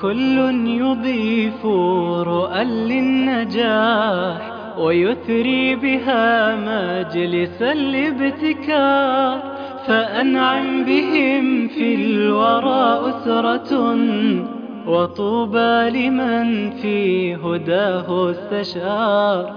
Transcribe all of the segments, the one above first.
كل يضيف رؤى للنجاح ويثري بها مجلس الابتكار، فأنعم بهم في الورى أسرة، وطوبى لمن في هداه استشار،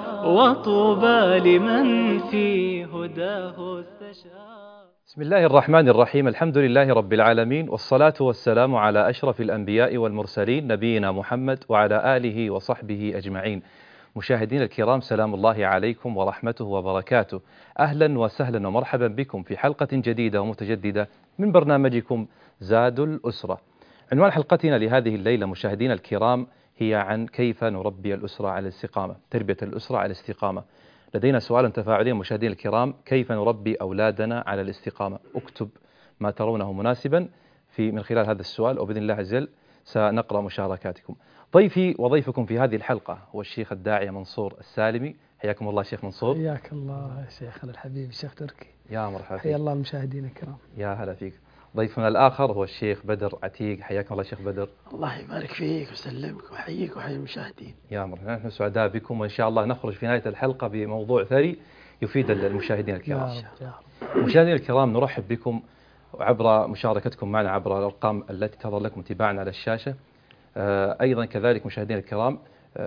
وطوبى لمن في هداه استشار. بسم الله الرحمن الرحيم. الحمد لله رب العالمين، والصلاة والسلام على أشرف الأنبياء والمرسلين نبينا محمد وعلى آله وصحبه أجمعين. مشاهدين الكرام، سلام الله عليكم ورحمته وبركاته. أهلا وسهلا ومرحبا بكم في حلقة جديدة ومتجددة من برنامجكم زاد الأسرة. عنوان حلقتنا لهذه الليلة مشاهدين الكرام هي عن كيف نربي الأسرة على الاستقامة، تربية الأسرة على الاستقامة. لدينا سؤال تفاعلي مشاهدين الكرام: كيف نربي أولادنا على الاستقامة؟ اكتب ما ترونه مناسبا من خلال هذا السؤال، وبإذن الله عز وجل سنقرأ مشاركاتكم. ضيفي وضيفكم في هذه الحلقة هو الشيخ الداعية منصور السالمي. حياكم الله شيخ منصور. حياك الله يا شيخنا الحبيب الشيخ تركي. يا مرحبا. حيا الله المشاهدين الكرام. يا هلا فيك. ضيفنا الآخر هو الشيخ بدر عتيق. حياكم الله شيخ بدر. الله يبارك فيك ويسلمك ويحييك ويحيي المشاهدين. يا مرحبا، نحن سعداء بكم، وإن شاء الله نخرج في نهاية الحلقة بموضوع ثري يفيد المشاهدين الكرام. مشاهدينا الكرام، نرحب بكم عبر مشاركتكم معنا عبر الأرقام التي تظهر لكم تباعا على الشاشة. أيضا كذلك مشاهدينا الكرام،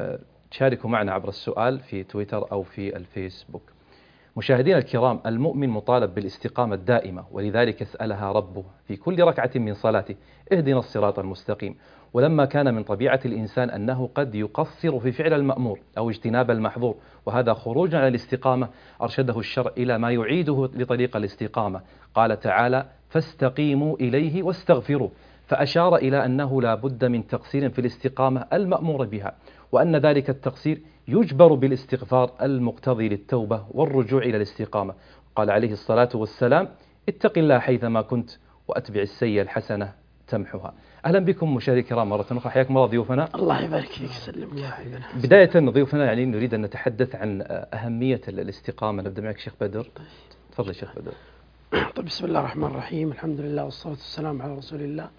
تشاركوا معنا عبر السؤال في تويتر أو في الفيسبوك. مشاهدينا الكرام، المؤمن مطالب بالاستقامة الدائمة، ولذلك يسألها ربه في كل ركعة من صلاته: اهدنا الصراط المستقيم. ولما كان من طبيعة الإنسان أنه قد يقصر في فعل المأمور أو اجتناب المحظور، وهذا خروج عن الاستقامة، أرشده الشرع إلى ما يعيده لطريق الاستقامة. قال تعالى: فاستقيموا إليه واستغفروه، فأشار إلى أنه لا بد من تقصير في الاستقامة المأمور بها، وأن ذلك التقصير يجبر بالاستغفار المقتضي للتوبة والرجوع إلى الاستقامة. قال عليه الصلاة والسلام: اتق الله حيثما كنت وأتبع السيئة الحسنة تمحها. أهلا بكم مشاهدي الكرام مرة أخرى، حياكم الله ضيوفنا. الله يبارك فيك ويسلمك يا حبيبنا. بداية ضيوفنا يعني نريد أن نتحدث عن أهمية الاستقامة. نبدأ معك شيخ بدر. تفضل شيخ بدر. طيب، بسم الله الرحمن الرحيم، الحمد لله والصلاة والسلام على رسول الله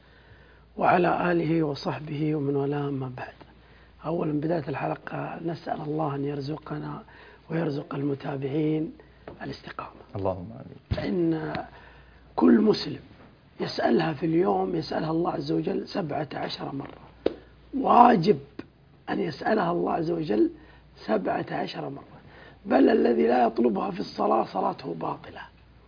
وعلى آله وصحبه ومن والاه، ما بعد. أولا بداية الحلقة نسأل الله أن يرزقنا ويرزق المتابعين الاستقامة، اللهم آمين. فإن كل مسلم يسألها في اليوم يسألها الله عز وجل 17 مرة، واجب أن يسألها الله عز وجل 17 مرة، بل الذي لا يطلبها في الصلاة صلاته باطلة.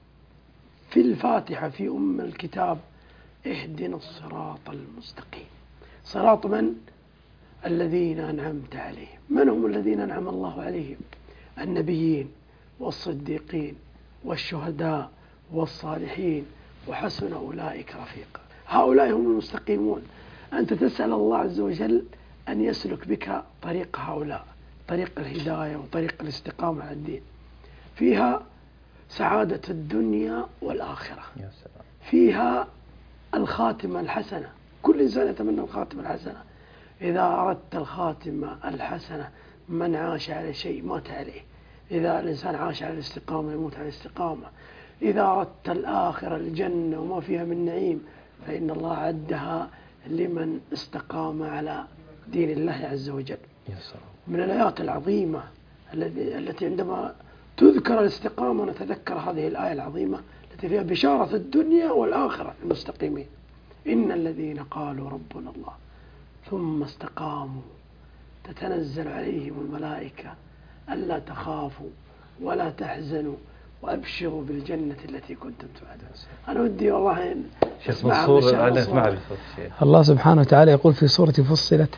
في الفاتحة في الكتاب: اهدنا الصراط المستقيم. صراط من؟ الذين أنعمت عليهم. من هم الذين أنعم الله عليهم؟ النبيين والصديقين والشهداء والصالحين وحسن أولئك رفيقا. هؤلاء هم المستقيمون. أنت تسأل الله عز وجل أن يسلك بك طريق هؤلاء، طريق الهداية وطريق الاستقامة على الدين. فيها سعادة الدنيا والآخرة، فيها الخاتمة الحسنة. كل إنسان يتمنى الخاتمة الحسنة. إذا أردت الخاتمة الحسنة، من عاش على شيء مات عليه. إذا الإنسان عاش على الاستقامة يموت على الاستقامة. إذا أردت الآخرة الجنة وما فيها من نعيم، فإن الله عدها لمن استقام على دين الله عز وجل. من الآيات العظيمة التي عندما تذكر الاستقامة نتذكر هذه الآية العظيمة التي فيها بشارة الدنيا والآخرة المستقيمين: إن الذين قالوا ربنا الله ثم استقاموا تتنزل عليهم الملائكة ألا تخافوا ولا تحزنوا وأبشروا بالجنة التي كنتم توعدون. أنا ودي والله شيخ منصور أنا أسمع بصوت الشيخ. الله سبحانه وتعالى يقول في سورة فصلت: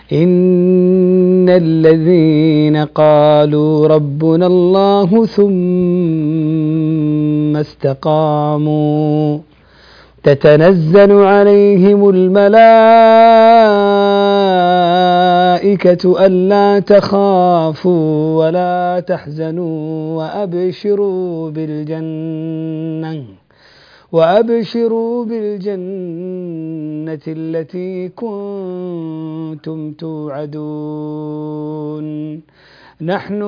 إن الذين قالوا ربنا الله ثم استقاموا تتنزل عليهم الملائكة ألا تخافوا ولا تحزنوا وأبشروا بالجنة التي كنتم توعدون. نحن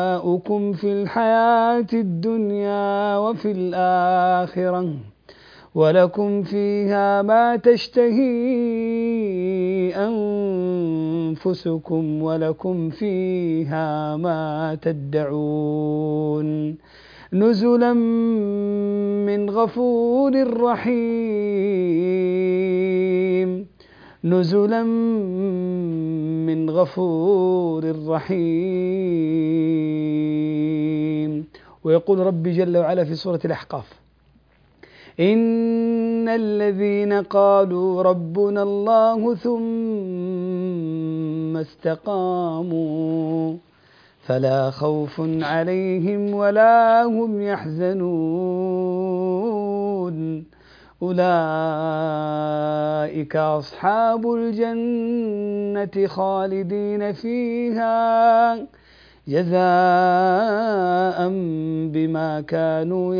أولياؤكم في الحياة الدنيا وفي الآخرة ولكم فيها ما تشتهي أنفسكم ولكم فيها ما تدعون نزلا من غفور رحيم نزلا من غفور رحيم. ويقول ربي جل وعلا في سورة الأحقاف: إن الذين قالوا ربنا الله ثم استقاموا فلا خوف عليهم ولا هم يحزنون أولئك أصحاب الجنة خالدين فيها جزاء بما كانوا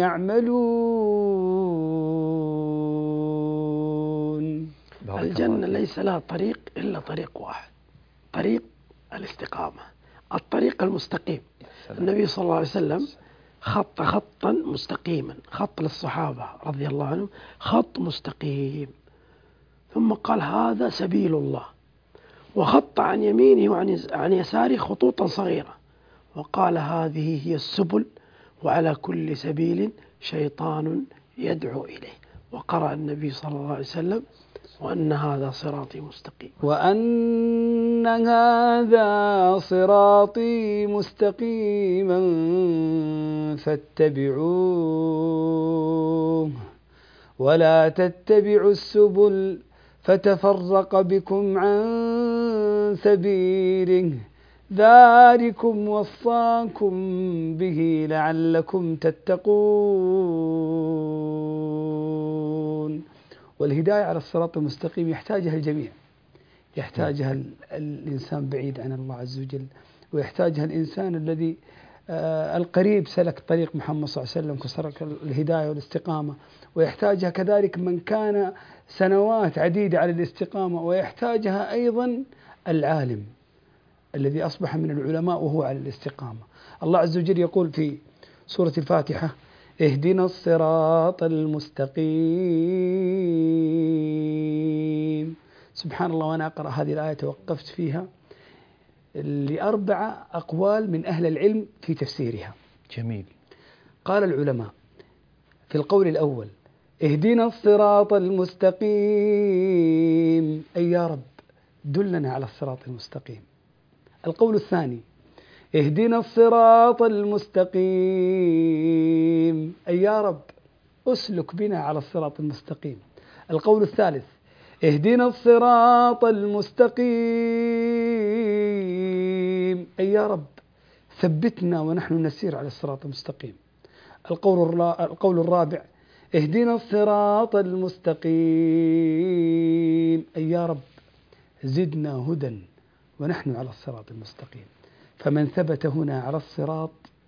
يعملون. الجنة ليس لها طريق إلا طريق واحد، طريق الاستقامة، الطريق المستقيم. النبي صلى الله عليه وسلم خط خطا مستقيما، خط للصحابة رضي الله عنهم خط مستقيم، ثم قال هذا سبيل الله، وخط عن يمينه وعن يساره خطوطا صغيرة، وقال هذه هي السبل وعلى كل سبيل شيطان يدعو إليه. وقرأ النبي صلى الله عليه وسلم: وأن هذا صراطي مستقيم، وأن هذا صراطي مستقيما فاتبعوه ولا تتبعوا السبل فتفرق بكم عن سبيله ذلكم وصاكم به لعلكم تتقون. والهداية على الصراط المستقيم يحتاجها الجميع، يحتاجها الإنسان بعيد عن الله عز وجل، ويحتاجها الإنسان الذي القريب سلك طريق محمد صلى الله عليه وسلم كسلك الهداية والاستقامة، ويحتاجها كذلك من كان سنوات عديدة على الاستقامة، ويحتاجها أيضا العالم الذي أصبح من العلماء وهو على الاستقامة. الله عز وجل يقول في سورة الفاتحة: اهدنا الصراط المستقيم. سبحان الله، وأنا أقرأ هذه الآية توقفت فيها لأربع أقوال من أهل العلم في تفسيرها. جميل. قال العلماء في القول الأول: اهدنا الصراط المستقيم، أي يا رب دلنا على الصراط المستقيم. القول الثاني: اهدنا الصراط المستقيم، أي يا رب أسلك بنا على الصراط المستقيم. القول الثالث: اهدنا الصراط المستقيم، أي يا رب ثبتنا ونحن نسير على الصراط المستقيم. القول الرابع: اهدنا الصراط المستقيم، أي يا رب زدنا هدى ونحن على الصراط المستقيم. فمن ثبت هنا على الصراط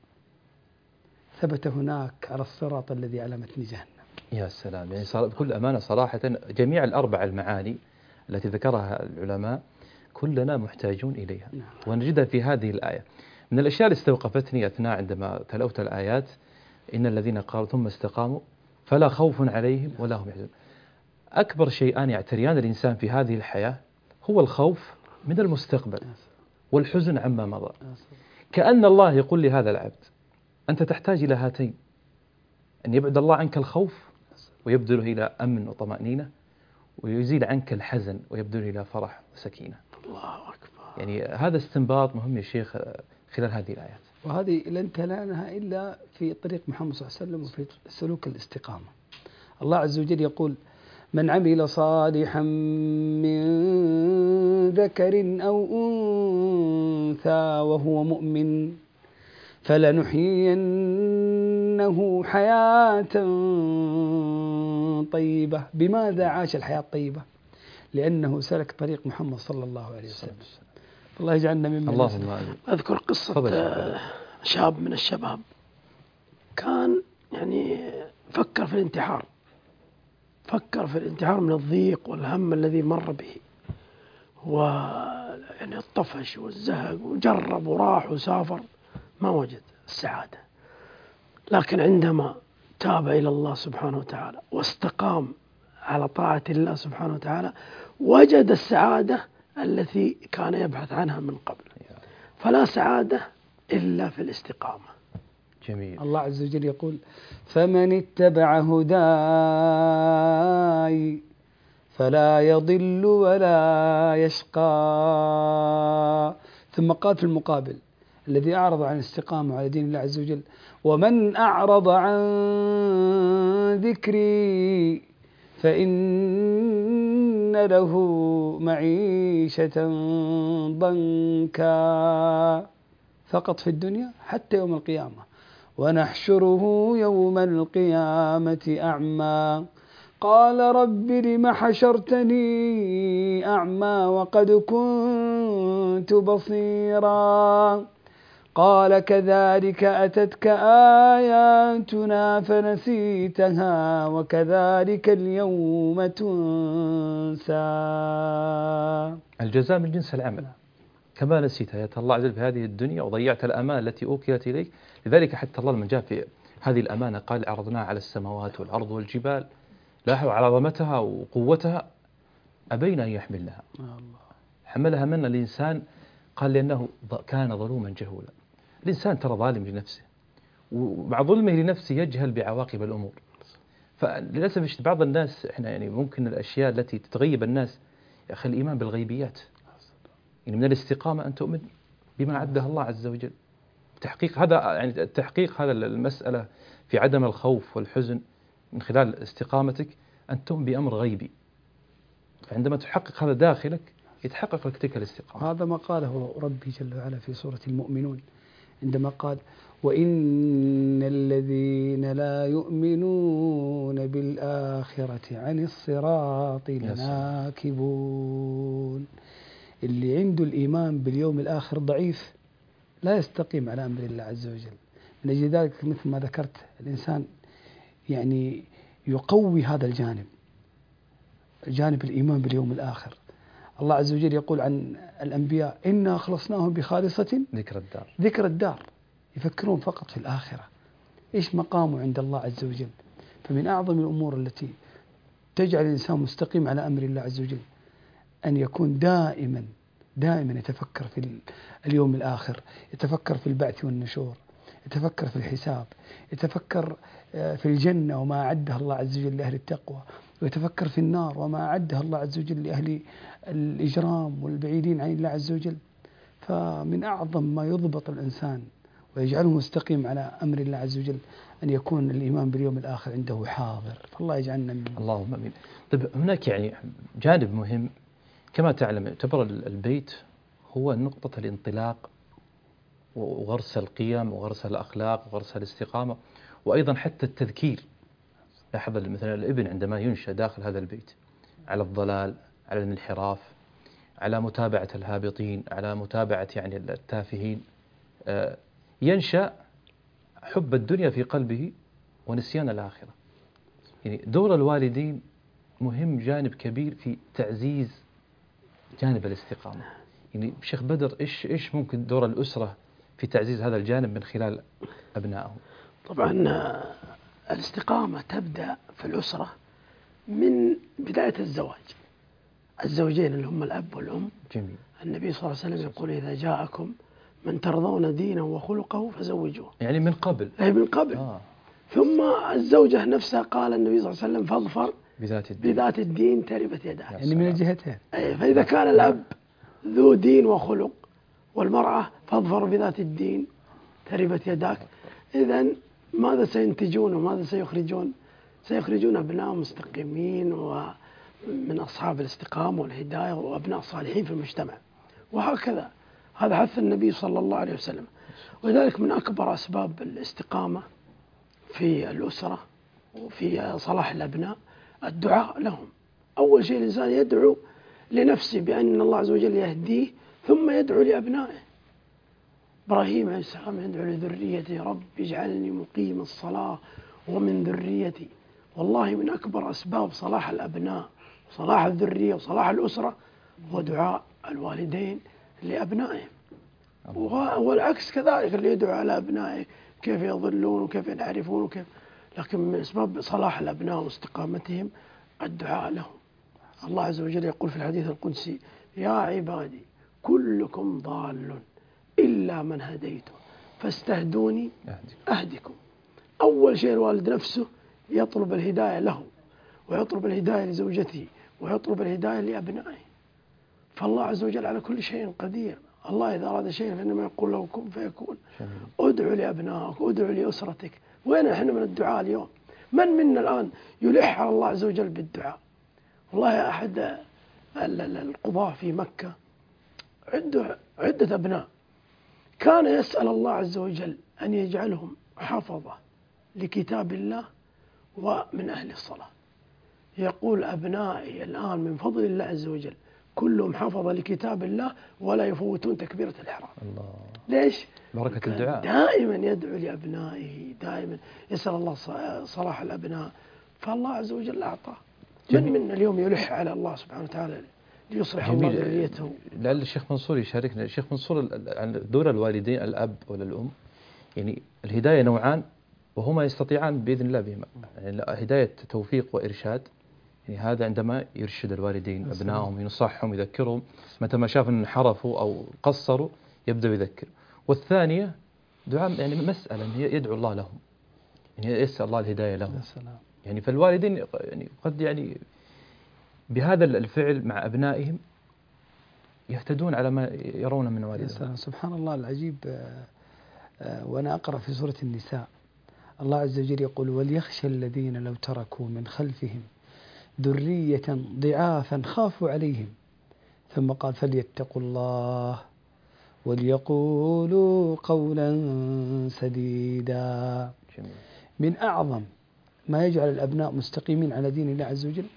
ثبت هناك على الصراط الذي على متن جهنم. يا سلام، يعني بكل أمانة صراحة جميع الأربع المعاني التي ذكرها العلماء كلنا محتاجون إليها، ونجدها في هذه الآية. من الأشياء اللي استوقفتني أثناء عندما تلوت الآيات: إن الذين قالوا ثم استقاموا فلا خوف عليهم ولا هم يحزنون. أكبر شيئان يعتريان الإنسان في هذه الحياة هو الخوف من المستقبل والحزن عما مضى. كأن الله يقول لهذا العبد: أنت تحتاج إلى هاتين، أن يبعد الله عنك الخوف ويبدله إلى أمن وطمأنينة، ويزيل عنك الحزن ويبدله إلى فرح وسكينة. الله أكبر. يعني هذا استنباط مهم يا شيخ خلال هذه الآيات، وهذه لن تنالها إلا في طريق محمد صلى الله عليه وسلم وفي سلوك الاستقامة. الله عز وجل يقول: من عمل صالحا من ذكر أو أنثى وهو مؤمن فلنحيينه حياة طيبة. بماذا عاش الحياة الطيبة؟ لأنه سلك طريق محمد صلى الله عليه وسلم. الله يجعلنا ممن. اللهم أذكر قصة شاب من الشباب كان يعني فكر في الانتحار، فكر في الانتحار من الضيق والهم الذي مر به، ويعني الطفش والزهق، وجرب وراح وسافر ما وجد السعادة. لكن عندما تاب إلى الله سبحانه وتعالى واستقام على طاعة الله سبحانه وتعالى وجد السعادة التي كان يبحث عنها من قبل. فلا سعادة إلا في الاستقامة. جميل. الله عز وجل يقول: فمن اتبع هداي فلا يضل ولا يشقى. ثم قال في المقابل: الذي أعرض عن الاستقامة على دين الله عز وجل: ومن أعرض عن ذكري فإن له معيشة ضنكا. فقط في الدنيا حتى يوم القيامة: ونحشره يوم القيامة أعمى قال رب لم حشرتني أعمى وقد كنت بصيرا قال كذلك أتتك آياتنا فنسيتها وكذلك اليوم تنسى. الجزاء من جنس العمل. كما نسيت آيات الله عز وجل في هذه الدنيا وضيعت الأمانة التي أوكلت إليك. لذلك حتى الله لما جاء في هذه الأمانة قال: عرضناها على السماوات والأرض والجبال لاحوا على عظمتها وقوتها أبين أن يحملنها. حملها من الإنسان؟ قال: لأنه كان ظلوما جهولا. الإنسان ترى ظالم لنفسه، ومع ظلمه لنفسه يجهل بعواقب الأمور. فللأسف بعض الناس إحنا يعني ممكن الأشياء التي تتغيب الناس يا أخي الإيمان بالغيبيات. يعني من الاستقامة أن تؤمن بما عده الله عز وجل. تحقيق هذا يعني التحقيق هذا المسألة في عدم الخوف والحزن من خلال استقامتك أن تؤمن بأمر غيبي. فعندما تحقق هذا داخلك يتحقق لك تلك الاستقامة. هذا ما قاله ربي جل وعلا في سورة المؤمنون عندما قال: وإن الذين لا يؤمنون بالآخرة عن الصراط لناكبون. اللي عنده الإيمان باليوم الآخر ضعيف لا يستقيم على أمر الله عز وجل. من أجل ذلك مثل ما ذكرت الإنسان يعني يقوي هذا جانب الإيمان باليوم الآخر. الله عز وجل يقول عن الأنبياء: إنا أخلصناهم بخالصة ذكر الدار. يفكرون فقط في الآخرة، إيش مقامه عند الله عز وجل. فمن أعظم الأمور التي تجعل الإنسان مستقيم على أمر الله عز وجل أن يكون دائما يتفكر في اليوم الآخر، يتفكر في البعث والنشور، يتفكر في الحساب، يتفكر في الجنة وما أعدها الله عز وجل لأهل التقوى، ويتفكر في النار وما أعدها الله عز وجل لأهل الإجرام والبعيدين عن الله عز وجل. فمن أعظم ما يضبط الإنسان ويجعله مستقيم على أمر الله عز وجل أن يكون الإيمان باليوم الآخر عنده حاضر. فالله يجعلنا من اللهم آمين. طيب هناك يعني جانب مهم كما تعلم، يعتبر البيت هو نقطة الانطلاق وغرس القيم وغرس الأخلاق وغرس الاستقامة، وأيضا حتى التذكير. لاحظ مثلا الابن عندما ينشأ داخل هذا البيت على الضلال، على الانحراف، على متابعة الهابطين، على متابعة يعني التافهين، ينشأ حب الدنيا في قلبه ونسيان الآخرة. يعني دور الوالدين مهم، جانب كبير في تعزيز جانب الاستقامة. يعني شيخ بدر إيش ممكن دور الأسرة في تعزيز هذا الجانب من خلال أبنائهم؟ طبعا الاستقامة تبدأ في الأسرة من بداية الزواج. الزوجين اللي هم الأب والأم. جميل. النبي صلى الله عليه وسلم يقول: إذا جاءكم من ترضون دينه وخلقه فزوجوه. يعني من قبل. أي من قبل. ثم الزوجة نفسها قال النبي صلى الله عليه وسلم: فاظفر بذات الدين تربت يداك. يعني من الجهتين. فإذا كان الأب ذو دين وخلق والمرأة فاظفر بذات الدين تربت يداك، إذن ماذا سينتجون وماذا سيخرجون؟ سيخرجون أبناء مستقيمين ومن أصحاب الاستقامة والهداية وأبناء صالحين في المجتمع. وهكذا هذا حث النبي صلى الله عليه وسلم. ولذلك من أكبر أسباب الاستقامة في الأسرة وفي صلاح الأبناء الدعاء لهم. أول شيء الإنسان يدعو لنفسه بأن الله عز وجل يهديه، ثم يدعو لأبنائه. إبراهيم عليه السلام يدعو لذريته: رب اجعلني مقيم الصلاة ومن ذريتي. والله من أكبر أسباب صلاح الأبناء وصلاح الذرية وصلاح الأسرة هو دعاء الوالدين لأبنائهم. والعكس كذلك، اللي يدعو على أبنائه كيف يضلون وكيف ينحرفون وكيف. لكن من أسباب صلاح الأبناء واستقامتهم الدعاء لهم. الله عز وجل يقول في الحديث القدسي: يا عبادي كلكم ضال إلا من هديته فاستهدوني أهدكم. أول شيء الوالد نفسه يطلب الهداية له، ويطلب الهداية لزوجته، ويطلب الهداية لأبنائه. فالله عز وجل على كل شيء قدير. الله إذا أراد شيئا فإنما يقول له كن فيكون. ادعو لأبنائك، ادعو لأسرتك. وين احنا من الدعاء اليوم؟ من منا الآن يلح على الله عز وجل بالدعاء؟ والله أحد القضاة في مكة عنده عدة أبناء، كان يسأل الله عز وجل أن يجعلهم حفظة لكتاب الله ومن أهل الصلاة. يقول: أبنائي الآن من فضل الله عز وجل كلهم حفظ لكتاب الله ولا يفوتون تكبيرة الإحرام. الله. ليش؟ بركة الدعاء. دائما يدعو لأبنائه، دائما يسأل الله صلاح الأبناء، فالله عز وجل أعطاه. من اليوم يلح على الله سبحانه وتعالى ليصلح الله ذريته. لعل الشيخ منصور يشاركنا. الشيخ منصور، عن دور الوالدين الأب ولا الأم، يعني الهداية نوعان وهما يستطيعان بإذن الله بهما. يعني هداية توفيق وإرشاد، يعني هذا عندما يرشد الوالدين أبنائهم، ينصحهم، يذكرهم، متى ما شاف أن انحرفوا أو قصروا يبدأ يذكر. والثانية دعاء، يعني مسألة يدعو الله لهم، يعني يسأل الله الهداية لهم. يعني فالوالدين يعني قد يعني بهذا الفعل مع أبنائهم يهتدون على ما يرون من والدهم. سبحان الله العجيب. وأنا أقرأ في سورة النساء الله عز وجل يقول: وليخشى الذين لو تركوا من خلفهم ذرية ضعافا خافوا عليهم، ثم قال: فليتقوا الله وليقولوا قولا سديدا. من أعظم ما يجعل الأبناء مستقيمين على دين الله عز وجل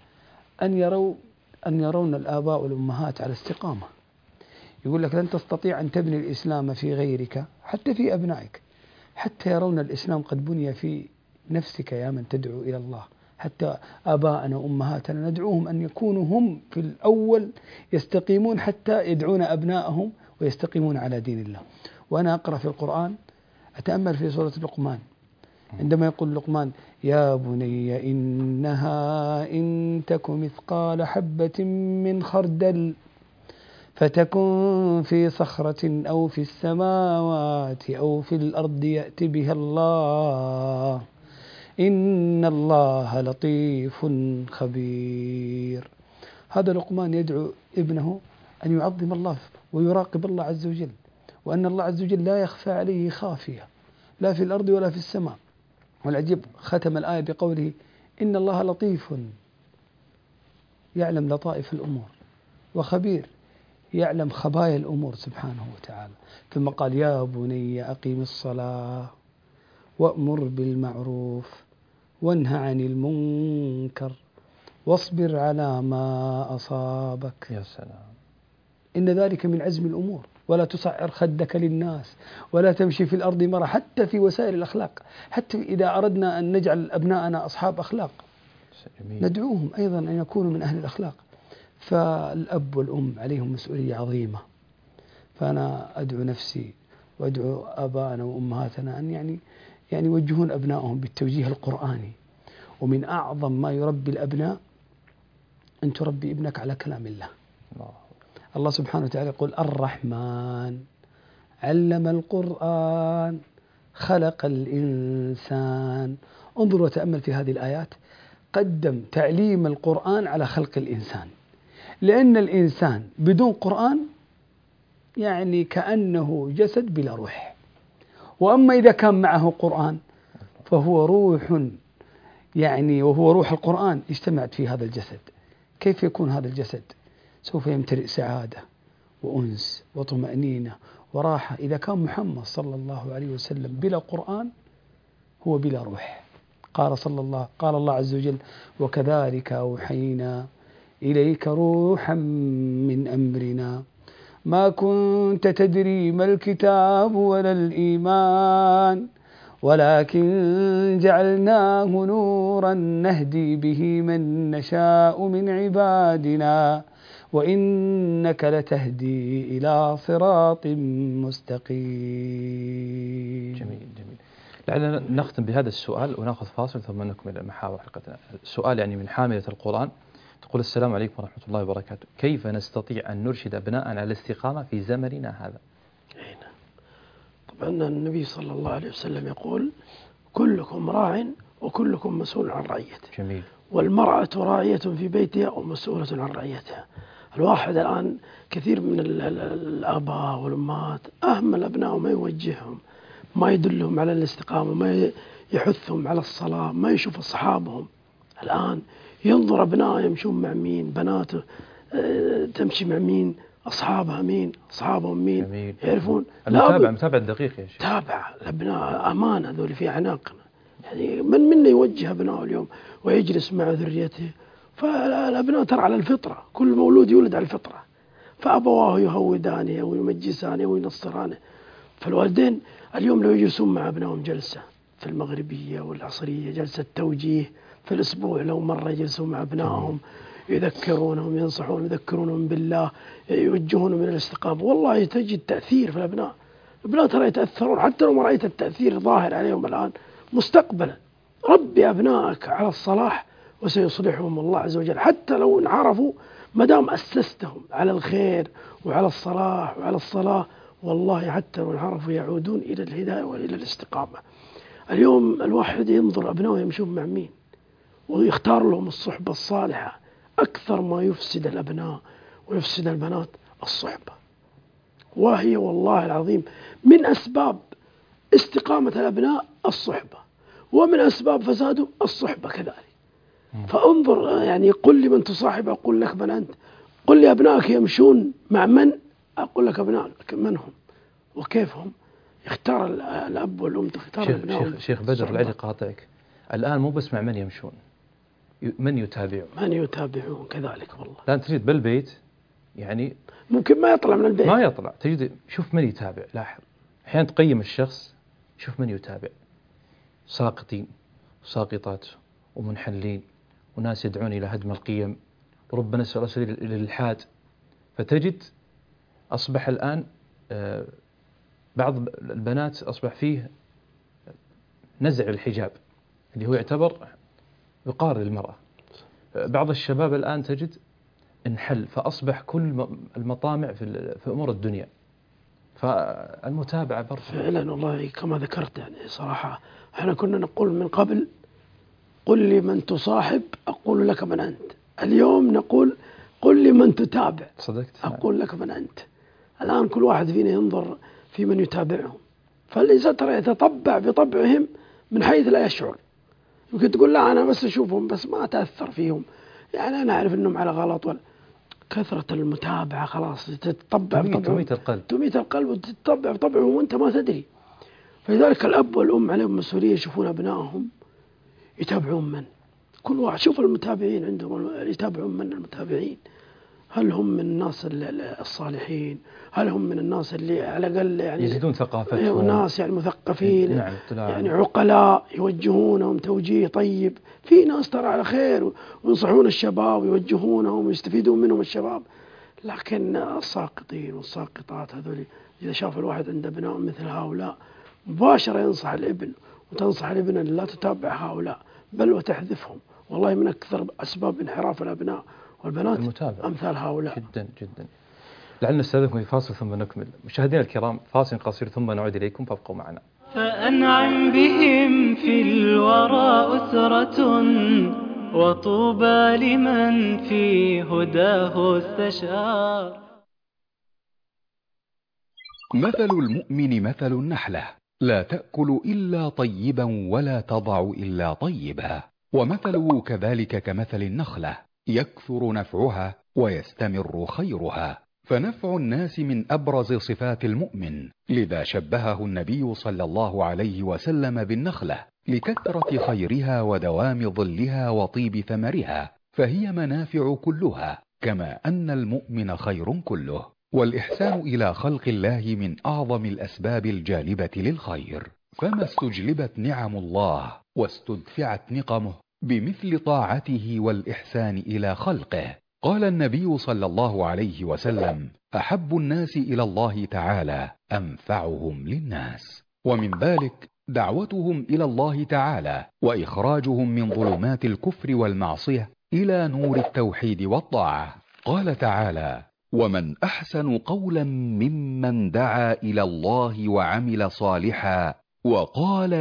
أن يرون الآباء والأمهات على استقامة. يقول لك: لن تستطيع أن تبني الإسلام في غيرك، حتى في أبنائك، حتى يرون الإسلام قد بني في نفسك يا من تدعو إلى الله. حتى آباءنا وأمهاتنا ندعوهم أن يكونوا هم في الأول يستقيمون حتى يدعون أبنائهم ويستقيمون على دين الله. وأنا أقرأ في القرآن أتأمل في سورة لقمان عندما يقول لقمان: يا بني إنها إن تك مثقال حبة من خردل فتكن في صخرة أو في السماوات أو في الأرض يأت بها الله إن الله لطيف خبير. هذا لقمان يدعو ابنه أن يعظم الله ويراقب الله عز وجل، وأن الله عز وجل لا يخفى عليه خافية لا في الأرض ولا في السماء. والعجيب ختم الآية بقوله: إن الله لطيف يعلم لطائف الأمور وخبير يعلم خبايا الأمور سبحانه وتعالى. ثم قال: يا بني أقيم الصلاة وأمر بالمعروف وانهى عن المنكر واصبر على ما أصابك. يا سلام. إن ذلك من عزم الأمور. ولا تصعر خدك للناس ولا تمشي في الأرض مرة. حتى في وسائل الأخلاق، حتى إذا أردنا أن نجعل أبناءنا أصحاب أخلاق ندعوهم أيضا أن يكونوا من أهل الأخلاق. فالأب والأم عليهم مسؤولية عظيمة. فأنا أدعو نفسي وأدعو آباءنا وأمهاتنا أن يعني يوجهون أبنائهم بالتوجيه القرآني. ومن أعظم ما يربي الأبناء أن تربي ابنك على كلام الله. الله سبحانه وتعالى يقول: الرحمن علم القرآن خلق الإنسان. انظر وتأمل في هذه الآيات. قدم تعليم القرآن على خلق الإنسان، لأن الإنسان بدون قرآن يعني كأنه جسد بلا روح. وأما إذا كان معه قرآن فهو روح، يعني وهو روح القرآن اجتمعت في هذا الجسد. كيف يكون هذا الجسد؟ سوف يمتلئ سعادة وأنس وطمأنينة وراحة. إذا كان محمد صلى الله عليه وسلم بلا قرآن هو بلا روح. قال الله عز وجل: وكذلك أوحينا إليك روحا من أمرنا ما كنت تدري ما الكتاب ولا الإيمان ولكن جعلناه نورا نهدي به من نشاء من عبادنا وإنك لتهدي إلى صراط مستقيم. جميل جميل. لعلنا نختم بهذا السؤال وناخذ فاصل ثم نكمل محاور حلقتنا. السؤال يعني من حاملة القرآن تقول: السلام عليكم ورحمة الله وبركاته، كيف نستطيع أن نرشد أبناءنا على الاستقامة في زمننا هذا؟ طبعا النبي صلى الله عليه وسلم يقول: كلكم راع وكلكم مسؤول عن رعيته. جميل. والمرأة راعية في بيتها ومسؤولة عن رعيتها. الواحد الآن كثير من الآباء والأمهات أهمل أبنائه، ما يوجههم، ما يدلهم على الاستقامة، ما يحثهم على الصلاة، ما يشوف أصحابهم. الآن ينظر أبنائه يمشون مع مين، بناته تمشي مع مين، أصحابها مين، أصحابهم مين. جميل. يعرفون. المتابعة الدقيق يا شيخ. تابع الأبناء أمانة، ذول في أعناقنا. يعني من منا يوجه أبنائه اليوم ويجلس مع ذريته؟ فالأبناء ترى على الفطرة، كل مولود يولد على الفطرة، فأبواه يهودانه ويمجسانه وينصرانه. فالوالدين اليوم لو يجلسون مع أبنائهم جلسة في المغربية والعصرية، جلسة توجيه في الأسبوع، لو مرة يجلسون مع أبنائهم يذكرونهم، ينصحون، يذكرونهم بالله، يوجهونهم إلى الاستقامة، والله تجد تأثير في الأبناء. الأبناء ترى يتأثرون، حتى لو ما رأيت التأثير ظاهر عليهم الآن، مستقبلا ربي أبنائك على الصلاح وسيصلحهم الله عز وجل. حتى لو انعرفوا، ما دام أسستهم على الخير وعلى الصلاح وعلى الصلاة، والله حتى لو انعرفوا يعودون إلى الهداية وإلى الاستقامة. اليوم الواحد ينظر أبنائه يمشون مع مين ويختار لهم الصحبة الصالحة. أكثر ما يفسد الأبناء ويفسد البنات الصحبة، وهي والله العظيم من أسباب استقامة الأبناء الصحبة، ومن أسباب فساده الصحبة كذلك. فانظر، يعني قل لي من تصاحب أقول لك من أنت، قل لي أبنائك يمشون مع من أقول لك أبنائك من هم وكيف هم. يختار الأب والأم، تختار أبنائهم. شيخ بدر العلي قاطعك، الآن مو بس مع من يمشون، من يتابعون. من يتابعون كذلك والله. الآن تجد بالبيت يعني ممكن ما يطلع من البيت، ما يطلع، تجد شوف من يتابع. لاحظ أحيانا تقيم الشخص، شوف من يتابع، ساقطين وساقطات ومنحلين وناس يدعون إلى هدم القيم، وربما نسأل إلى الإلحاد. فتجد أصبح الآن بعض البنات أصبح فيه نزع الحجاب اللي هو يعتبر وقار للمرأة. بعض الشباب الآن تجد انحل، فأصبح كل المطامع في أمور الدنيا. فالمتابعة برضه فعلا والله كما ذكرت، يعني صراحة احنا كنا نقول من قبل: قل لي من تصاحب أقول لك من أنت. اليوم نقول: قل لي من تتابع صدقت أقول لك من أنت. الآن كل واحد فينا ينظر في من يتابعهم، فالإنسان ترى يتطبع بطبعهم من حيث لا يشعر. يمكن تقول: لا أنا بس أشوفهم بس ما أتأثر فيهم، يعني أنا أعرف أنهم على غلط. ولا كثرة المتابعة خلاص تتطبع بطبعهم، تميت القلب وتتطبع بطبعهم وأنت ما تدري. فلذلك الأب والأم عليهم مسؤولية، يشوفون أبنائهم يتابعون من. كل واحد شوف المتابعين عندهم يتابعون من المتابعين، هل هم من الناس الصالحين، هل هم من الناس اللي على الأقل يعني يزيدون ثقافتهم، ناس يعني مثقفين، نعم يعني عقلاء يوجهونهم توجيه طيب. في ناس ترى على خير وينصحون الشباب ويوجهونهم ويستفيدون منهم الشباب، لكن الساقطين والساقطات هذول إذا شاف الواحد عند ابناء مثل هؤلاء مباشرة ينصح الابن وتنصح الابن أن لا تتابع هؤلاء بل وتحذفهم. والله من أكثر أسباب انحراف الأبناء والبنات المتابعة. أمثال هؤلاء. جدا جدا. لعلنا نستأذنكم في فاصل ثم نكمل. مشاهدينا الكرام، فاصل قصير ثم نعود إليكم، فابقوا معنا. فأنعم بهم في الورى أسرة، وطوبى لمن في هداه استشار. مثل المؤمن مثل النحلة، لا تأكل إلا طيبا ولا تضع إلا طيبا، ومثله كذلك كمثل النخلة، يكثر نفعها ويستمر خيرها. فنفع الناس من أبرز صفات المؤمن، لذا شبهه النبي صلى الله عليه وسلم بالنخلة لكثرة خيرها ودوام ظلها وطيب ثمرها، فهي منافع كلها، كما أن المؤمن خير كله. والإحسان إلى خلق الله من أعظم الأسباب الجالبة للخير، فما استجلبت نعم الله واستدفعت نقمه بمثل طاعته والإحسان إلى خلقه. قال النبي صلى الله عليه وسلم: أحب الناس إلى الله تعالى أنفعهم للناس. ومن ذلك دعوتهم إلى الله تعالى وإخراجهم من ظلمات الكفر والمعصية إلى نور التوحيد والطاعة. قال تعالى: ومن أحسن قولا ممن دعا إلى الله وعمل صالحا وقال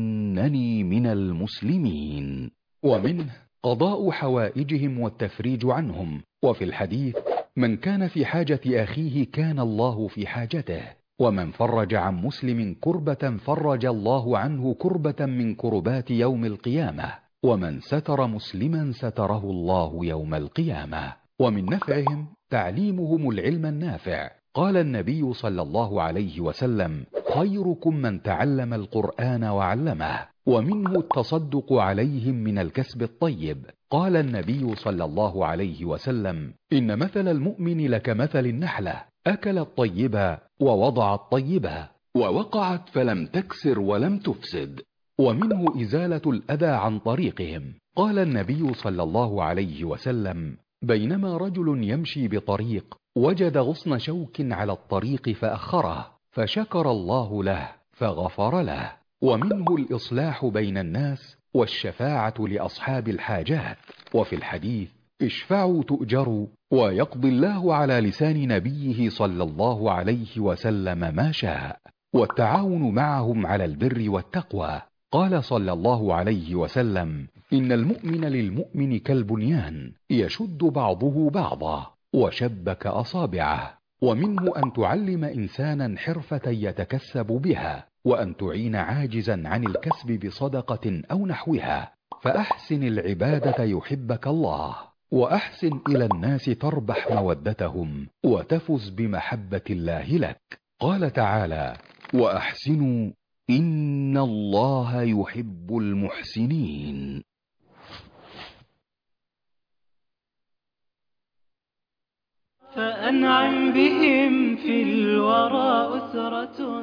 إنني من المسلمين. ومنه قضاء حوائجهم والتفريج عنهم. وفي الحديث: من كان في حاجة أخيه كان الله في حاجته، ومن فرج عن مسلم كربة فرج الله عنه كربة من كربات يوم القيامة، ومن ستر مسلما ستره الله يوم القيامة. ومن نفعهم تعليمهم العلم النافع. قال النبي صلى الله عليه وسلم: خيركم من تعلم القرآن وعلمه. ومنه التصدق عليهم من الكسب الطيب. قال النبي صلى الله عليه وسلم: إن مثل المؤمن لكمثل النحلة أكلت طيبا ووضعت طيبا ووقعت فلم تكسر ولم تفسد. ومنه إزالة الأذى عن طريقهم. قال النبي صلى الله عليه وسلم: بينما رجل يمشي بطريق وجد غصن شوك على الطريق فأخره، فشكر الله له فغفر له. ومنه الإصلاح بين الناس والشفاعة لأصحاب الحاجات. وفي الحديث: اشفعوا تؤجروا، ويقضي الله على لسان نبيه صلى الله عليه وسلم ما شاء. والتعاون معهم على البر والتقوى. قال صلى الله عليه وسلم: إن المؤمن للمؤمن كالبنيان يشد بعضه بعضا وشبك أصابعه. ومنه أن تعلم إنسانا حرفة يتكسب بها، وأن تعين عاجزا عن الكسب بصدقة أو نحوها. فأحسن العبادة يحبك الله، وأحسن إلى الناس تربح مودتهم وتفز بمحبة الله لك. قال تعالى: وأحسنوا إن الله يحب المحسنين. فأنعم بهم في الورى أسرة.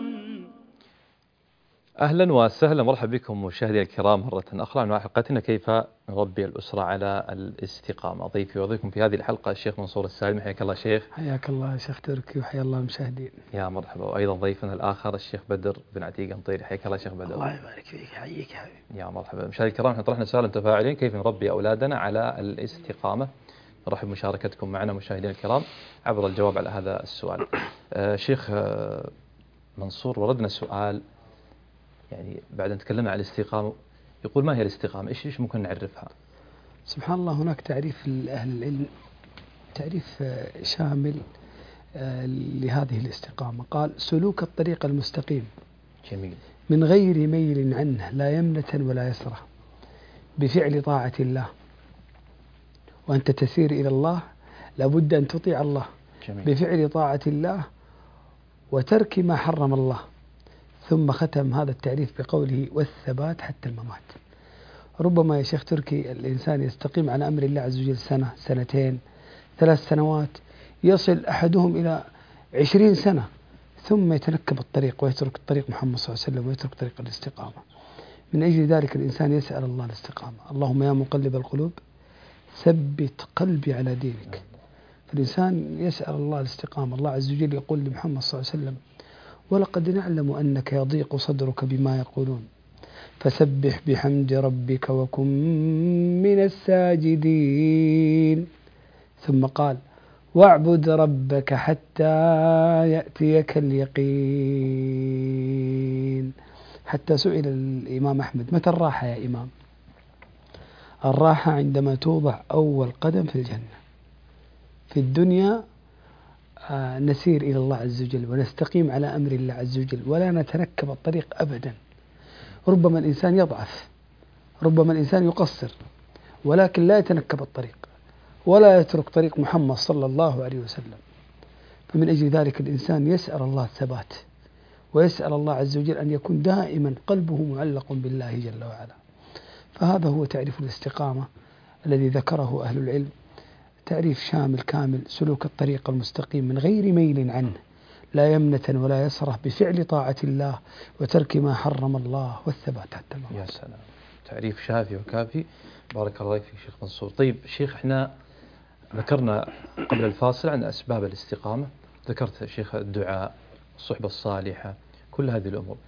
أهلا وسهلا مرحبا بكم مشاهدي الكرام مرة أخرى مع حلقتنا كيف نربي الأسرة على الاستقامة. ضيفي وضيفكم في هذه الحلقة الشيخ منصور السالم. حياك الله شيخ. حياك الله شيخ تركي وحيا الله المشاهدين. يا مرحبا. وأيضا ضيفنا الآخر الشيخ بدر بن عتيق قنطيري. حياك الله شيخ بدر. الله يبارك فيك. حييك يا حبيبي. يا مرحبا. مشاهدي الكرام احنا طرحنا سؤالا تفاعليا: كيف نربي أولادنا على الاستقامة؟ نرحب مشاركتكم معنا مشاهدينا الكرام عبر الجواب على هذا السؤال. شيخ منصور، وردنا سؤال يعني بعد أن تكلمنا عن الاستقامة، يقول: ما هي الاستقامة؟ إيش ممكن نعرفها؟ سبحان الله، هناك تعريف لأهل العلم، تعريف شامل لهذه الاستقامة. قال: سلوك الطريق المستقيم. جميل. من غير ميل عنه لا يمنة ولا يسرة، بفعل طاعة الله. وأنت تسير إلى الله لابد أن تطيع الله. جميل. بفعل طاعة الله وترك ما حرم الله. ثم ختم هذا التعريف بقوله: والثبات حتى الممات. ربما يا شيخ تركي الإنسان يستقيم على أمر الله عز وجل سنة، سنتين، 3 سنوات، يصل أحدهم إلى 20 سنة، ثم يتنكب الطريق ويترك طريق محمد صلى الله عليه وسلم ويترك طريق الاستقامة. من أجل ذلك الإنسان يسأل الله الاستقامة. اللهم يا مقلب القلوب ثبت قلبي على دينك. فالإنسان يسأل الله الاستقامة. الله عز وجل يقول لمحمد صلى الله عليه وسلم: ولقد نعلم أنك يضيق صدرك بما يقولون فسبح بحمد ربك وكن من الساجدين. ثم قال: واعبد ربك حتى يأتيك اليقين. حتى سئل الإمام أحمد: متى الراحة يا إمام؟ الراحة عندما توضع أول قدم في الجنة. في الدنيا نسير إلى الله عز وجل ونستقيم على أمر الله عز وجل ولا نتنكب الطريق أبدا. ربما الإنسان يضعف، ربما الإنسان يقصر، ولكن لا يتنكب الطريق ولا يترك طريق محمد صلى الله عليه وسلم. فمن أجل ذلك الإنسان يسأل الله الثبات، ويسأل الله عز وجل أن يكون دائما قلبه معلق بالله جل وعلا. فهذا هو تعريف الاستقامة الذي ذكره أهل العلم، تعريف شامل كامل: سلوك الطريق المستقيم من غير ميل عنه لا يمنة ولا يسرة، بفعل طاعة الله وترك ما حرم الله والثبات حتى الموت. يا سلام، تعريف شافي وكافي. بارك الله فيك شيخ منصور. طيب شيخ، احنا ذكرنا قبل الفاصل عن أسباب الاستقامة، ذكرت شيخ الدعاء، الصحبة الصالحة، كل هذه الأمور.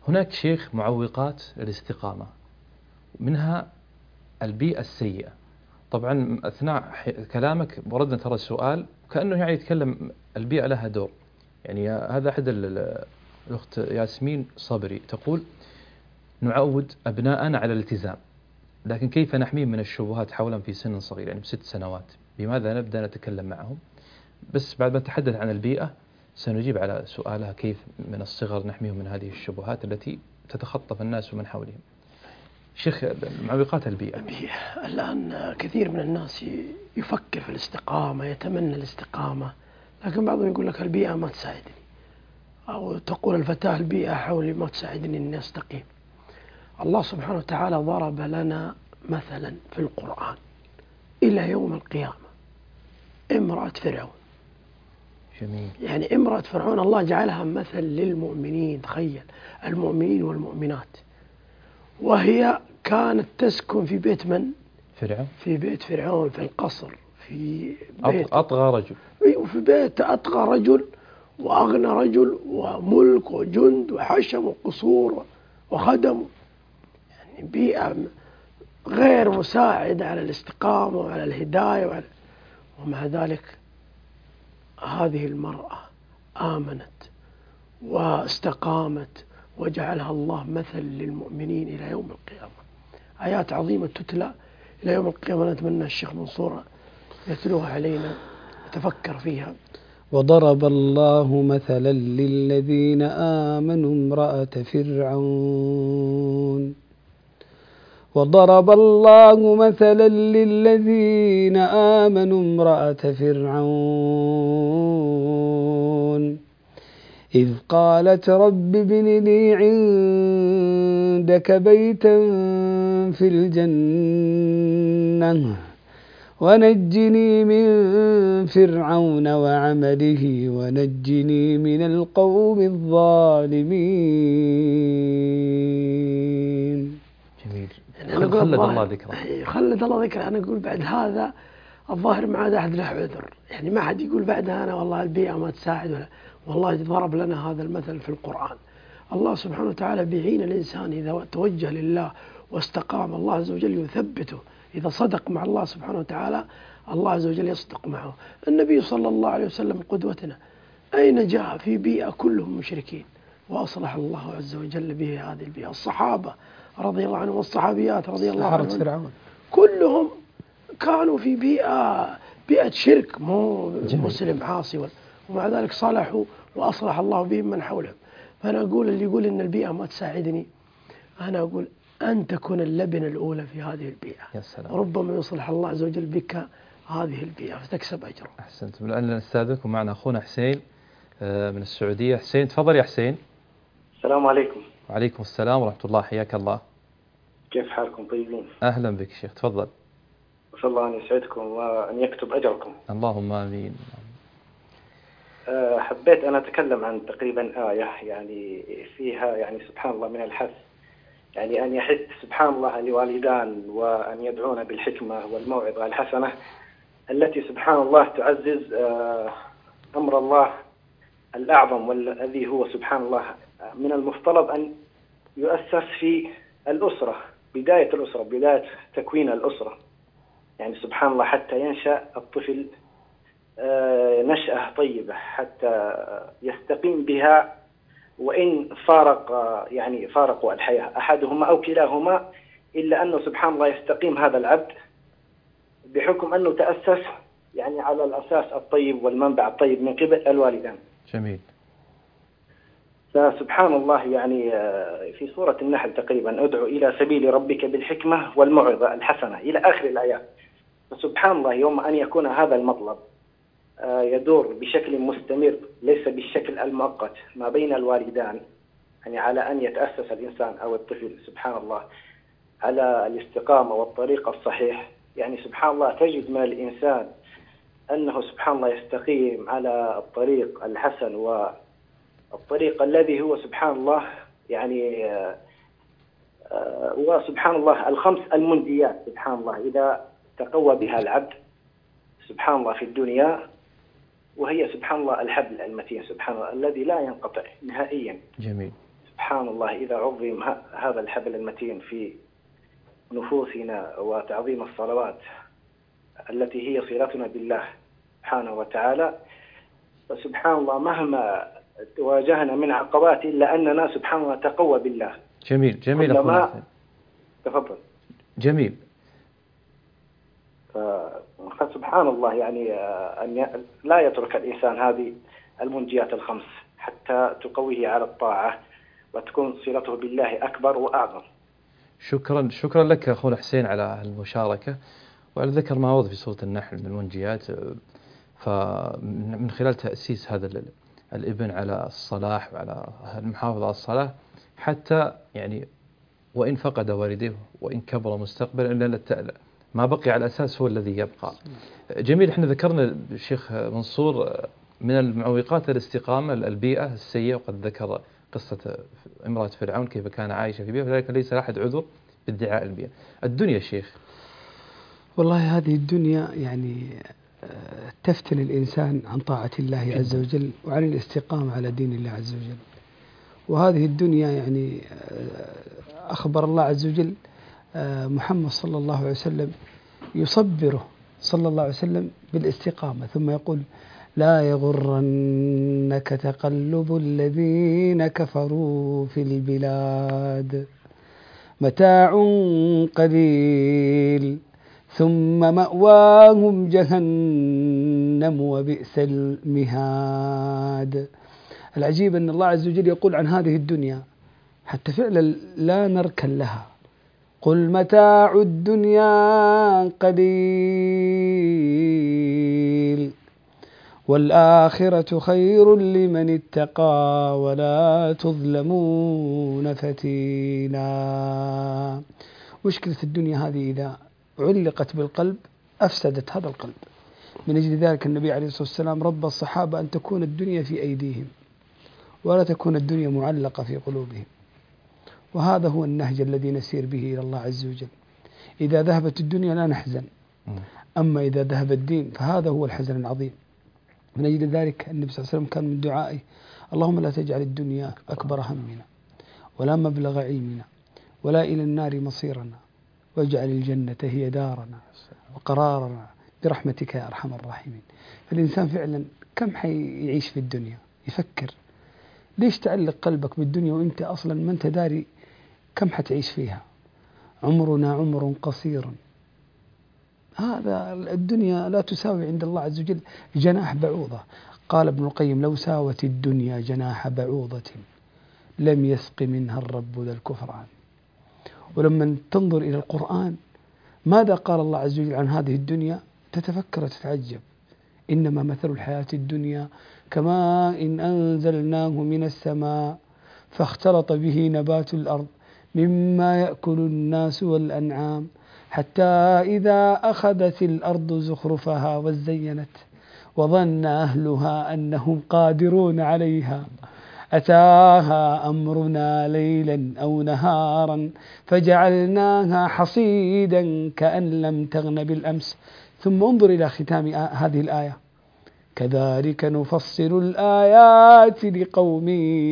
هناك شيخ معوقات الاستقامة، منها البيئة السيئة. طبعا أثناء كلامك وردنا ترى السؤال كأنه يعني يتكلم البيئة لها دور. يعني هذا أحد الأخت ياسمين صبري تقول نعود أبناءنا على الالتزام، لكن كيف نحميهم من الشبهات حولهم في سن صغير يعني ب6 سنوات؟ بماذا نبدأ نتكلم معهم؟ بس بعد ما نتحدث عن البيئة سنجيب على سؤالها كيف من الصغر نحميهم من هذه الشبهات التي تتخطف الناس ومن حولهم. شيخ، معوقات البيئة. الآن كثير من الناس يفكر في الاستقامة، يتمنى الاستقامة، لكن بعضهم يقول لك البيئة ما تساعدني، أو تقول الفتاة البيئة حولي ما تساعدني أن أستقيم. الله سبحانه وتعالى ضرب لنا مثلا في القرآن إلى يوم القيامة امرأة فرعون. جميل. يعني امرأة فرعون الله جعلها مثل للمؤمنين، تخيل المؤمنين والمؤمنات، وهي كانت تسكن في بيت من؟ فرعون. في بيت فرعون، في القصر، في بيت أطغى رجل. وفي بيت أطغى رجل وأغنى رجل وملك وجند وحشم وقصور وخدم، يعني بيئة غير مساعدة على الاستقامة وعلى الهداية ومع ذلك هذه المرأة آمنت واستقامت وجعلها الله مثل للمؤمنين إلى يوم القيامة. آيات عظيمة تتلى إلى يوم القيامة، نتمنى الشيخ منصور يتلوها علينا نتفكر فيها. وضرب الله مثلا للذين آمنوا امرأة فرعون وضرب الله مثلا للذين آمنوا امرأة فرعون إذ قالت رب ابن لي عندك بيتا في الجنة ونجني من فرعون وعمله ونجني من القوم الظالمين. جميل. خلد الله ذكره. خلد الله ذكره. أنا أقول بعد هذا الظاهر ما عاد أحد له عذر، يعني ما حد يقول بعدها أنا والله البيئة ما تساعد ولا. والله ضرب لنا هذا المثل في القرآن. الله سبحانه وتعالى بيعين الإنسان إذا توجه لله واستقام الله عز وجل يثبته. إذا صدق مع الله سبحانه وتعالى الله عز وجل يصدق معه. النبي صلى الله عليه وسلم قدوتنا، أين جاء في بيئة كلهم مشركين وأصلح الله عز وجل به هذه البيئة. الصحابة رضي الله عنهم والصحابيات رضي الله عنهم كلهم كانوا في بيئة شرك، مو مسلم عاصي، ومع ذلك صلحوا وأصلح الله بهم من حولهم. فأنا أقول اللي يقول إن البيئة ما تساعدني، أنا أقول أن تكون اللبنة الأولى في هذه البيئة. يا سلام. ربما يصلح الله عز وجل بك هذه البيئة فتكسب أجره. أحسنتم. الآن نستأذنكم، معنا أخونا حسين من السعودية. حسين تفضل يا حسين. السلام عليكم. وعليكم السلام ورحمة الله، حياك الله. كيف حالكم؟ طيبين؟ أهلا بك شيخ، تفضل. أسأل الله أن يسعدكم وأن يكتب أجركم. اللهم آمين. حبيت أن أتكلم عن تقريبا آية يعني فيها يعني سبحان الله من الحث، يعني أن يحث سبحان الله الوالدان وأن يدعون بالحكمة والموعظة الحسنة التي سبحان الله تعزز أمر الله الأعظم، والذي هو سبحان الله من المفترض أن يؤسس في الأسرة، بداية الأسرة، بداية تكوين الأسرة، يعني سبحان الله حتى ينشأ الطفل نشأة طيبة حتى يستقيم بها، وإن فارقوا الحياة أحدهما أو كلاهما، إلا أنه سبحان الله يستقيم هذا العبد بحكم أنه تأسس يعني على الأساس الطيب والمنبع الطيب من قبل الوالدين. جميل. فسبحان الله يعني في سورة النحل تقريبا ادعو إلى سبيل ربك بالحكمة والموعظة الحسنة إلى آخر الآيات. فسبحان الله يوم أن يكون هذا المطلب يدور بشكل مستمر ليس بالشكل المؤقت ما بين الوالدان، يعني على أن يتأسس الإنسان أو الطفل سبحان الله على الاستقامة والطريق الصحيح، يعني سبحان الله تجد من الإنسان أنه سبحان الله يستقيم على الطريق الحسن والطريق الذي هو سبحان الله يعني وسبحان الله الخمس المنجيات سبحان الله إذا تقوى بها العبد سبحان الله في الدنيا، وهي سبحان الله الحبل المتين سبحان الله الذي لا ينقطع نهائيا. جميل. سبحان الله إذا عظم هذا الحبل المتين في نفوسنا وتعظيم الصلوات التي هي صلتنا بالله سبحانه وتعالى، فسبحان الله مهما واجهنا من عقبات إلا أننا سبحان الله تقوى بالله. جميل جميل أخونا. تفضل. جميل. فسبحان الله يعني أن لا يترك الإنسان هذه المنجيات الخمس حتى تقويه على الطاعة وتكون صلته بالله أكبر وأعظم. شكرا لك أخونا حسين على المشاركة وعلى ذكر ما ورد في سورة النحل من المنجيات. فمن خلال تأسيس هذا الابن على الصلاح وعلى المحافظة على الصلاة حتى يعني وإن فقد والديه وإن كبر مستقبلا إلا ما بقي على الأساس هو الذي يبقى. جميل. احنا ذكرنا الشيخ منصور من المعوقات الاستقامة البيئة السيئة، وقد ذكر قصة امرأة فرعون كيف كان عايشة في بيئة، فذلك ليس أحد عذر بادعاء البيئة. الدنيا شيخ، والله هذه الدنيا يعني تفتن الإنسان عن طاعة الله عز وجل وعن الاستقامة على دين الله عز وجل. وهذه الدنيا يعني أخبر الله عز وجل محمد صلى الله عليه وسلم يصبره صلى الله عليه وسلم بالاستقامة، ثم يقول: لا يغرنك تقلب الذين كفروا في البلاد متاع قليل ثم مأواهم جهنم وبئس المهاد. العجيب أن الله عز وجل يقول عن هذه الدنيا حتى فعلا لا نركن لها: قل متاع الدنيا قليل والآخرة خير لمن اتقى ولا تظلمون فتيلا. مشكلة الدنيا هذه إذا علقت بالقلب أفسدت هذا القلب. من أجل ذلك النبي عليه الصلاة والسلام رب الصحابة أن تكون الدنيا في أيديهم ولا تكون الدنيا معلقة في قلوبهم. وهذا هو النهج الذي نسير به إلى الله عز وجل. إذا ذهبت الدنيا لا نحزن، أما إذا ذهب الدين فهذا هو الحزن العظيم. من أجل ذلك النبي صلى الله عليه وسلم كان من دعائه: اللهم لا تجعل الدنيا أكبر همنا ولا مبلغ علمنا ولا إلى النار مصيرنا واجعل الجنة هي دارنا وقرارنا برحمتك يا أرحم الراحمين. فالإنسان فعلا كم حيعيش في الدنيا؟ يفكر ليش تعلق قلبك بالدنيا وإنت أصلا ما أنت داري كم حتعيش فيها. عمرنا عمر قصير، هذا الدنيا لا تساوي عند الله عز وجل جناح بعوضة. قال ابن القيم: لو ساوت الدنيا جناح بعوضة لم يسق منها الرب ذا الكفران. ولما تنظر إلى القرآن ماذا قال الله عز وجل عن هذه الدنيا تتفكر وتتعجب: إنما مثل الحياة الدنيا كماء إن أنزلناه من السماء فاختلط به نبات الأرض مما يأكل الناس والأنعام حتى إذا أخذت الأرض زخرفها وزينت وظن أهلها أنهم قادرون عليها أتاها أمرنا ليلا أو نهارا فجعلناها حصيدا كأن لم تغن بالأمس. ثم انظر إلى ختام هذه الآية: كذلك نفصل الآيات لقوم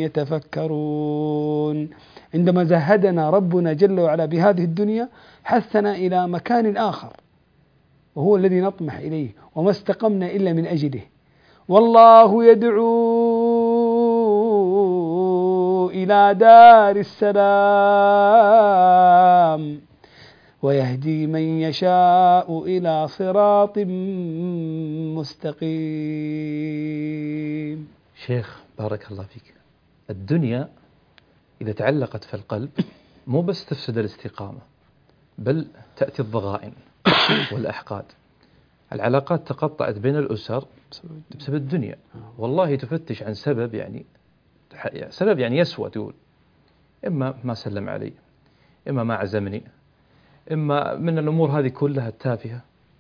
يتفكرون. عندما زهدنا ربنا جل وعلا بهذه الدنيا حثنا إلى مكان آخر وهو الذي نطمح إليه وما استقمنا إلا من أجله. والله يدعو إلى دار السلام ويهدي من يشاء إلى صراط مستقيم. شيخ بارك الله فيك، الدنيا إذا تعلقت في القلب مو بس تفسد الاستقامة بل تأتي الضغائن والأحقاد. العلاقات تقطعت بين الأسر بسبب الدنيا. والله تفتش عن سبب يعني يسوى، تقول إما ما سلم علي، إما ما عزمني، إما من الأمور هذه كلها التافهة.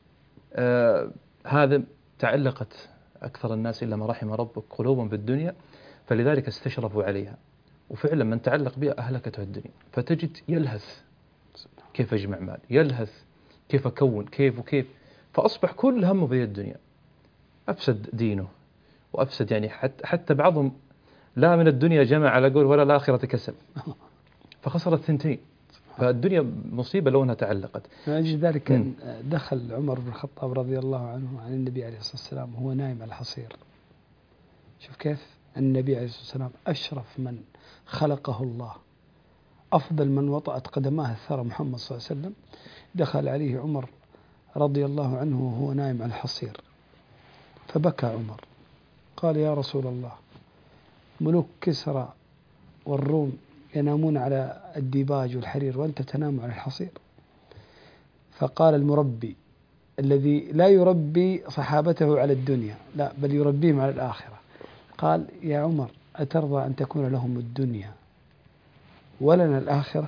هذا تعلقت أكثر الناس إلا ما رحم ربك قلوبهم بالدنيا فلذلك استشرفوا عليها، وفعلا من تعلق بها أهلكته الدنيا. فتجد يلهث كيف أجمع مال، يلهث كيف أكون، كيف وكيف، فأصبح كل همه في الدنيا. أفسد دينه وأفسد يعني حتى بعضهم لا من الدنيا جمع على قول ولا الآخرة كسب، فخسر الثنتين. فالدنيا مصيبة لو أنها تعلقت. من أجل ذلك دخل عمر بن الخطاب رضي الله عنه عن النبي عليه الصلاة والسلام وهو نايم على الحصير. شوف كيف النبي عليه الصلاة والسلام أشرف من خلقه الله، أفضل من وطأت قدماه الثرى محمد صلى الله عليه وسلم، دخل عليه عمر رضي الله عنه وهو نايم على الحصير، فبكى عمر قال: يا رسول الله، ملوك كسرى والروم ينامون على الديباج والحرير وأنت تنام على الحصير. فقال المربي الذي لا يربي صحابته على الدنيا، لا بل يربيهم على الآخرة، قال: يا عمر، أترضى أن تكون لهم الدنيا ولنا الآخرة؟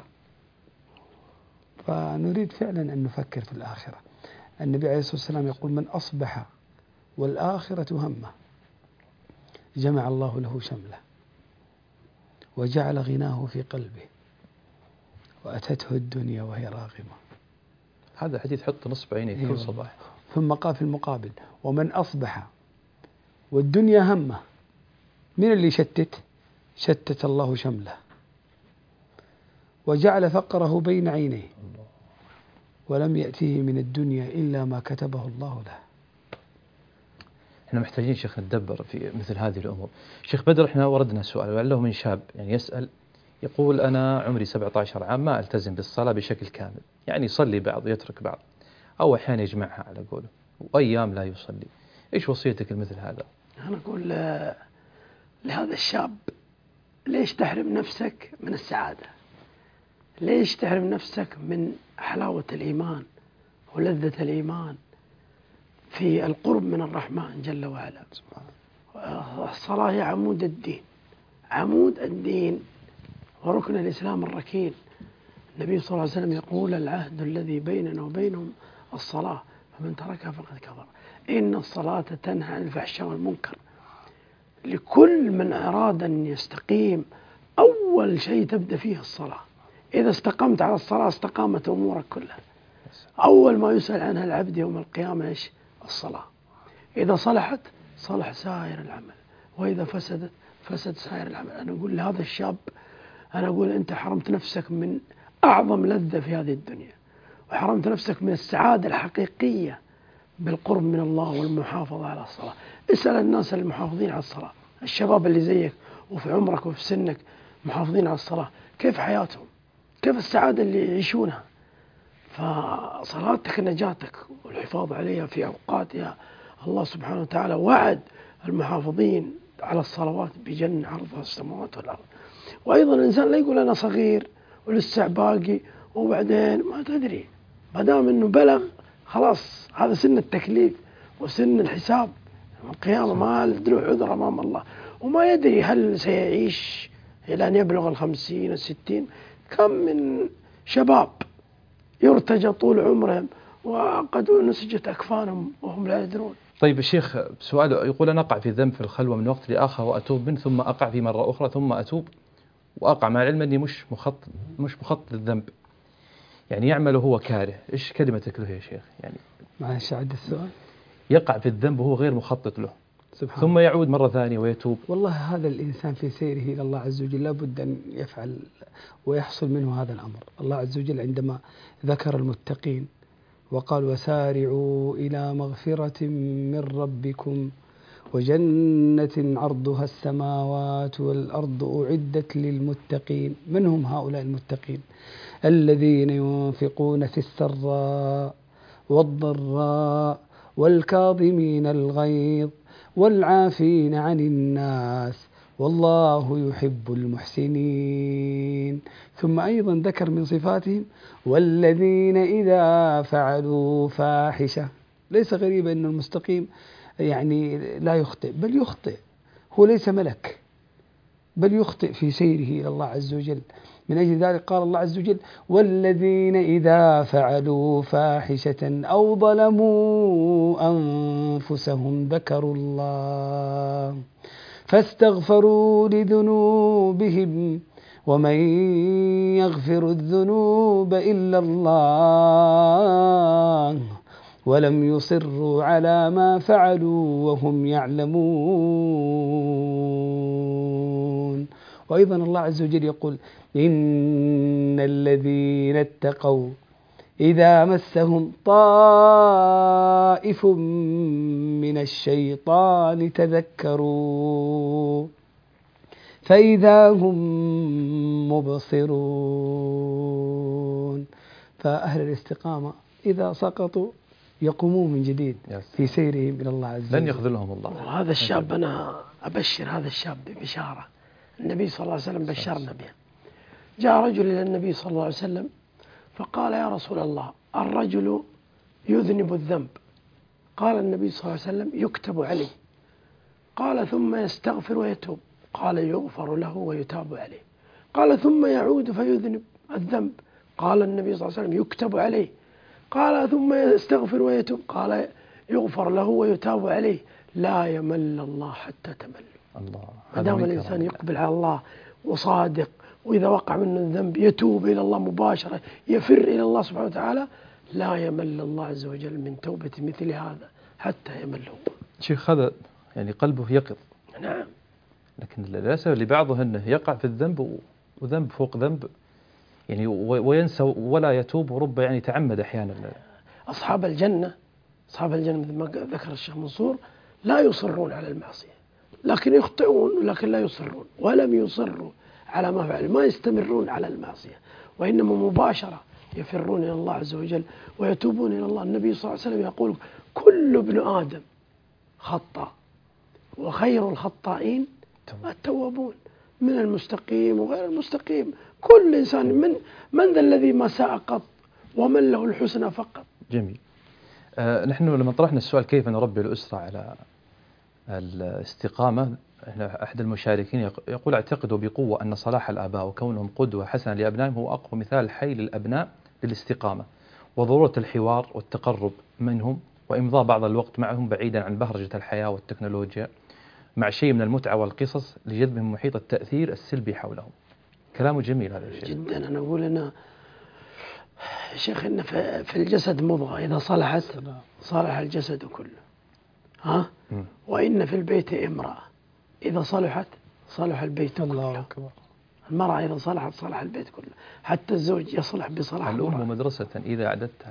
فنريد فعلا أن نفكر في الآخرة. النبي عليه الصلاة والسلام يقول: من أصبح والآخرة همه جمع الله له شمله وجعل غناه في قلبه وأتته الدنيا وهي راغمة. هذا حديث حط نصب عينيك كل صباح. ثم قال في المقابل: ومن أصبح والدنيا همه، من اللي شتت الله شمله وجعل فقره بين عينيه ولم يأتيه من الدنيا إلا ما كتبه الله له. احنا محتاجين شيخ نتدبر في مثل هذه الأمور. شيخ بدر، احنا وردنا سؤال ولعله من شاب يعني يسأل، يقول: أنا عمري 17 عام ما ألتزم بالصلاة بشكل كامل، يعني يصلي بعض يترك بعض، أو أحيانا يجمعها على قوله، وأيام لا يصلي. إيش وصيتك لمثل هذا؟ أنا أقول لهذا الشاب: ليش تحرم نفسك من السعادة؟ ليش تحرم نفسك من حلاوة الإيمان ولذة الإيمان في القرب من الرحمن جل وعلا؟ الصلاة هي عمود الدين، عمود الدين وركن الإسلام الركين. النبي صلى الله عليه وسلم يقول: العهد الذي بيننا وبينهم الصلاة، فمن تركها فقد كفر. إن الصلاة تنهى عن الفحشاء والمنكر. لكل من أراد أن يستقيم أول شيء تبدأ فيه الصلاة. إذا استقمت على الصلاة استقامت أمورك كلها. أول ما يسأل عنها العبد يوم القيامة إيش؟ الصلاة. إذا صلحت صلح سائر العمل، وإذا فسدت فسد سائر العمل. أنا أقول لهذا الشاب، أنا أقول: أنت حرمت نفسك من أعظم لذة في هذه الدنيا، وحرمت نفسك من السعادة الحقيقية بالقرب من الله والمحافظة على الصلاة. اسأل الناس المحافظين على الصلاة، الشباب اللي زيك وفي عمرك وفي سنك محافظين على الصلاة، كيف حياتهم؟ كيف السعادة اللي يعيشونها؟ فصلاتك نجاتك والحفاظ عليها في أوقاتها. الله سبحانه وتعالى وعد المحافظين على الصلوات بجنة عرضها السماوات والأرض. وأيضا الإنسان لا يقول: أنا صغير ولسه باقي وبعدين ما تدري، ما دام أنه بلغ خلاص، هذا سن التكليف وسن الحساب القيامة، ما له عذر أمام الله، وما يدري هل سيعيش إلى أن يبلغ 50 و60. كم من شباب يرتجى طول عمرهم وقد نسجت أكفانهم وهم لا يدرون. طيب الشيخ، سؤال يقول: أنا أقع في ذنب في الخلوة من وقت لآخر وأتوب منه، ثم أقع في مرة أخرى ثم أتوب وأقع، مع العلم أني مش مخطط للذنب، يعني يعمل وهو كاره. إيش كلمتك له يا شيخ؟ يعني معلش أعد السؤال. يقع في الذنب وهو غير مخطط له ثم يعود مرة ثانية ويتوب. والله هذا الإنسان في سيره إلى الله عز وجل لابد أن يفعل ويحصل منه هذا الأمر. الله عز وجل عندما ذكر المتقين وقال: وسارعوا إلى مغفرة من ربكم وجنة عرضها السماوات والأرض أعدت للمتقين. من هم هؤلاء المتقين؟ الذين ينفقون في السراء والضراء والكاظمين الغيظ والعافين عن الناس والله يحب المحسنين. ثم أيضا ذكر من صفاتهم: والذين إذا فعلوا فاحشة. ليس غريبا أن المستقيم يعني لا يخطئ، بل يخطئ، هو ليس ملك، بل يخطئ في سيره إلى الله عز وجل. من أجل ذلك قال الله عز وجل: والذين إذا فعلوا فاحشة أو ظلموا أنفسهم ذكروا الله فاستغفروا لذنوبهم ومن يغفر الذنوب إلا الله ولم يصروا على ما فعلوا وهم يعلمون. وأيضا الله عز وجل يقول إن الذين اتقوا إذا مسهم طائف من الشيطان تذكروا فإذا هم مبصرون. فأهل الاستقامة إذا سقطوا يقومون من جديد في سيرهم إلى الله عز وجل، لن يخذلهم الله. وهذا الشاب أنا أبشر هذا الشاب ببشارة النبي صلى الله عليه وسلم بشرنا بها. جاء رجل إلى النبي صلى الله عليه وسلم فقال يا رسول الله الرجل يذنب الذنب. قال النبي صلى الله عليه وسلم يكتب عليه. قال ثم يستغفر ويتوب. قال يغفر له ويتاب عليه. قال ثم يعود فيذنب الذنب. قال النبي صلى الله عليه وسلم يكتب عليه. قال ثم يستغفر ويتوب. قال يغفر له ويتاب عليه. لا يمل الله حتى تمل. الله. ما دام الإنسان يقبل على الله وصادق، وإذا وقع منه الذنب يتوب إلى الله مباشرة، يفر إلى الله سبحانه وتعالى، لا يمل الله عز وجل من توبة مثل هذا حتى يمل هو. شيخ هذا يعني قلبه يقظ. نعم. لكن للأسف لبعضه أنه يقع في الذنب وذنب فوق ذنب، يعني وينسى ولا يتوب، ورب يعني تعمد أحيانا. أصحاب الجنة مثل ما ذكر الشيخ منصور لا يصرون على المعصية، لكن يخطئون لكن لا يصرون، ولم يصروا على ما فعلوا، ما يستمرون على المعصية، وإنما مباشرة يفرون إلى الله عز وجل ويتوبون إلى الله. النبي صلى الله عليه وسلم يقول كل ابن آدم خطاء وخير الخطائين التوابون، من المستقيم وغير المستقيم، كل إنسان من ذا الذي ما ساء قط ومن له الحسنى فقط. جميل. نحن لما طرحنا السؤال كيف نربي الأسرة على الاستقامة، أحد المشاركين يقول اعتقدوا بقوة أن صلاح الآباء وكونهم قدوة حسنة لأبنائهم هو أقوى مثال حي للأبناء للاستقامة، وضرورة الحوار والتقرب منهم وإمضاء بعض الوقت معهم بعيدا عن بهرجة الحياة والتكنولوجيا، مع شيء من المتعة والقصص لجذبهم محيط التأثير السلبي حولهم. كلامه جميل هذا الشيء جدا. أنا أقول أنا شيخ إن في الجسد مضغة إذا صلحت صلح الجسد كله. وإن في البيت امرأة إذا صلحت صلح البيت كله. المرأة إذا صلحت صلح البيت كله، حتى الزوج يصلح بصلاح المرأة. الأم مدرسة إذا أعددت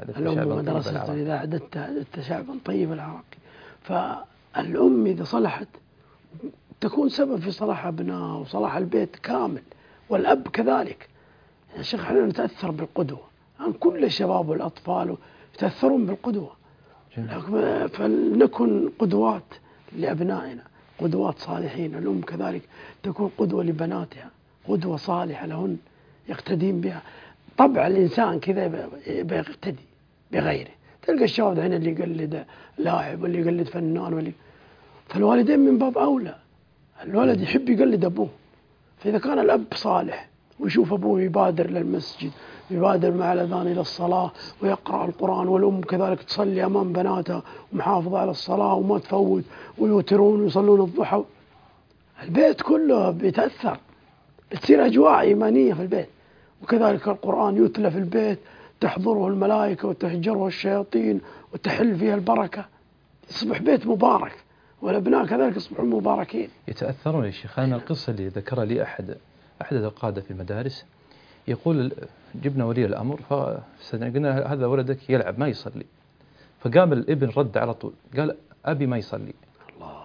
شعبا طيب العراق. فالأم إذا صلحت تكون سبب في صلاح أبناء وصلاح البيت كامل، والأب كذلك. يا شيخ احنا نتأثر بالقدوة، كل الشباب والأطفال يتأثرون بالقدوة، فلنكن قدوات لأبنائنا، قدوات صالحين. الأم كذلك تكون قدوة لبناتها، قدوة صالحة لهن يقتدين بها. طبع الإنسان كذا بيقتدي بغيره. تلقى الشباب هنا اللي يقلد لاعب واللي يقلد فنان فالوالدين من باب أولى، الولد يحب يقلد أبوه. فإذا كان الأب صالح ويشوف أبوه يبادر للمسجد، يبادر مع الأذان إلى الصلاة ويقرأ القرآن، والأم كذلك تصلي أمام بناتها ومحافظة على الصلاة وما تفوت، ويوترون ويصلون الضحى، البيت كله بيتأثر، تصير أجواء إيمانية في البيت. وكذلك القرآن يتلى في البيت، تحضره الملائكة وتهجره الشياطين وتحل فيها البركة، يصبح بيت مبارك، والأبناء كذلك يصبحون مباركين. يتأثرون يا شيخ. أنا القصة اللي ذكرها لي أحد القادة في المدارس، يقول جبنا ولي الأمر فقلنا هذا ولدك يلعب ما يصلي، فقام الابن رد على طول قال أبي ما يصلي. الله.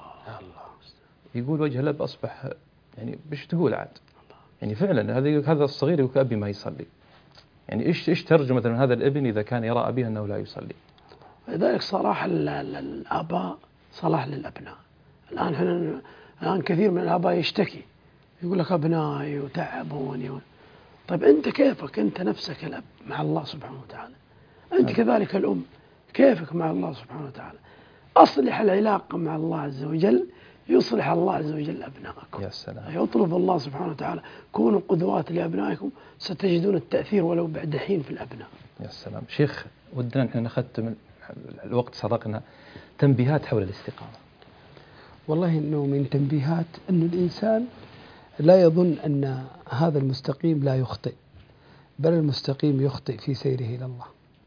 يقول وجه الأب أصبح يعني بش تقول عاد، يعني فعلا هذا الصغير يقول أبي ما يصلي، يعني إيش ترجمة من هذا الابن إذا كان يرى أبيه أنه لا يصلي. لذلك صلاح الآباء صلاح للأبناء. الآن كثير من الآباء يشتكي، يقول لك أبنائي وتعبوني طيب أنت كيفك؟ أنت نفسك الأب مع الله سبحانه وتعالى، أنت كذلك الأم كيفك مع الله سبحانه وتعالى. أصلح العلاقة مع الله عز وجل يصلح الله عز وجل أبنائكم. يا سلام. يطلب الله سبحانه وتعالى كونوا قدوات لأبنائكم ستجدون التأثير ولو بعد حين في الأبناء. يا سلام. شيخ ودنا نحن نختم، الوقت سرقنا، تنبيهات حول الاستقامة. والله إنه من تنبيهات أن الإنسان لا يظن أن هذا المستقيم لا يخطئ، بل المستقيم يخطئ في سيره إلى الله،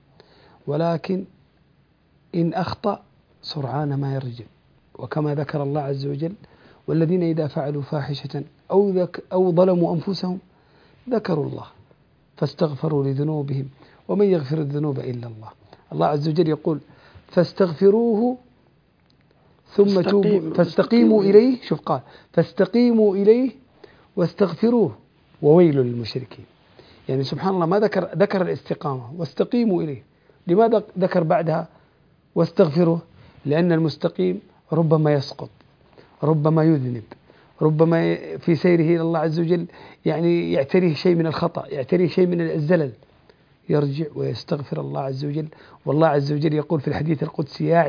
ولكن إن أخطأ سرعان ما يرجع. وكما ذكر الله عز وجل والذين إذا فعلوا فاحشة أو ظلموا أنفسهم ذكروا الله فاستغفروا لذنوبهم ومن يغفر الذنوب إلا الله. الله عز وجل يقول فاستغفروه ثم توبوا فاستقيموا إليه. شوف قال فاستقيموا إليه واستغفروه وويل للمشركين. يعني سبحان الله ما ذكر الاستقامة واستقيموا إليه، لماذا ذكر بعدها واستغفروه؟ لأن المستقيم ربما يسقط، ربما يذنب، ربما في سيره إلى الله عز وجل يعني يعتريه شيء من الخطأ، يعتريه شيء من الزلل، يرجع ويستغفر الله عز وجل. والله عز وجل يقول في الحديث القدسي يا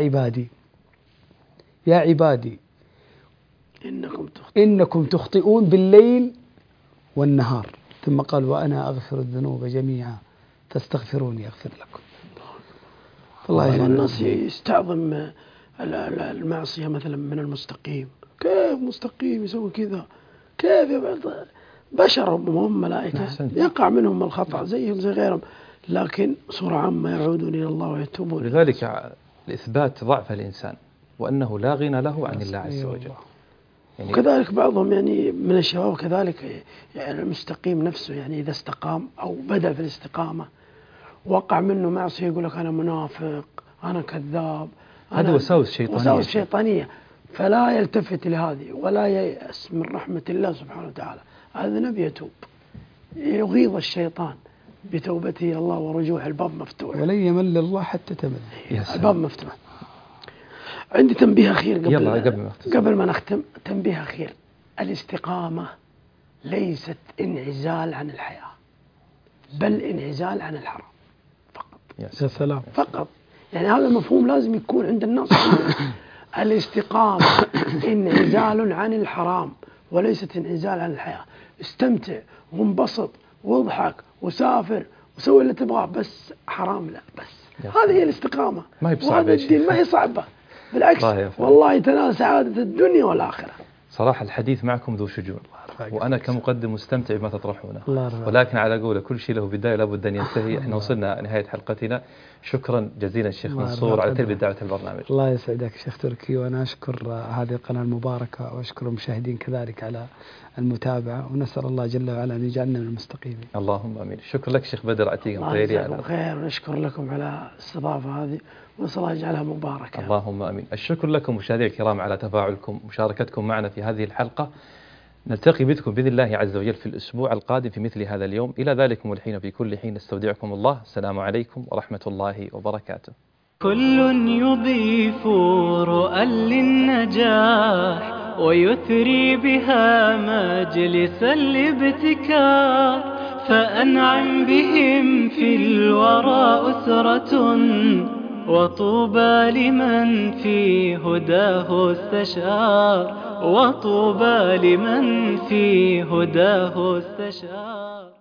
عبادي إنكم تخطئون بالليل والنهار، ثم قال وأنا أغفر الذنوب جميعا فاستغفروني أغفر لكم. والله الناس يستعظم المعصية مثلا من المستقيم، كيف مستقيم يسوي كذا؟ كيف بشر هم ملائكة يقع منهم الخطأ زيهم زي غيرهم، لكن صورة عامة يعودون إلى الله ويتوبون. لذلك لإثبات ضعف الإنسان وأنه لا غنى له عن الله عز وجل. يعني وكذلك بعضهم يعني من الشباب كذلك يعني المستقيم نفسه يعني إذا استقام أو بدأ في الاستقامة وقع منه معصية يقول لك أنا منافق، أنا كذاب، هذا وساوس شيطانية، فلا يلتفت لهذه ولا ييأس من رحمة الله سبحانه وتعالى. هذا نبي يتوب، يغيظ الشيطان بتوبته إلى الله ورجوع. الباب مفتوح ولن يمل الله حتى تمل. الباب مفتوح. عندي تنبيه أخير قبل ما نختم. تنبيه أخير، الاستقامة ليست انعزال عن الحياة، بل انعزال عن الحرام فقط. يا سلام. فقط، يعني هذا المفهوم لازم يكون عند الناس. الاستقامة انعزال عن الحرام وليست انعزال عن الحياة. استمتع وانبسط واضحك وسافر وسوي اللي تبغاه، بس حرام لا بس. هذه هي الاستقامة. ما هي بصعبة، الدين ما هي صعبة، بالعكس والله تنال سعادة الدنيا والآخرة. صراحة الحديث معكم ذو شجون، وأنا كمقدم مستمتع بما تطرحونه، ولكن على قولة كل شيء له بداية لابد أن ينتهي. احنا وصلنا نهاية حلقتنا. شكرا جزيلا الشيخ منصور على تلبية دعوة البرنامج. الله يسعدك شيخ تركي، وأنا أشكر هذه القناة المباركة وأشكر المشاهدين كذلك على المتابعة، ونسأل الله جل وعلا أن يجعلنا من المستقيمين. اللهم آمين. شكرا لك شيخ بدر عتيق. الله يجزاكم خير، ونشكر لكم على الاستضافة هذه، ونسأل الله يجعلها مباركة. اللهم آمين. الشكر لكم مشاهدينا الكرام على تفاعلكم ومشاركتكم معنا في هذه الحلقة. نلتقي بكم بإذن الله عز وجل في الأسبوع القادم في مثل هذا اليوم. إلى ذلكم الحين في كل حين نستودعكم الله. السلام عليكم ورحمة الله وبركاته. كل يضيف رؤى للنجاح ويثري بها مجلس الابتكار، فأنعم بهم في الورى أسرة، وطوبى لمن في هداه استشار، وطوبى لمن في هداه استشار.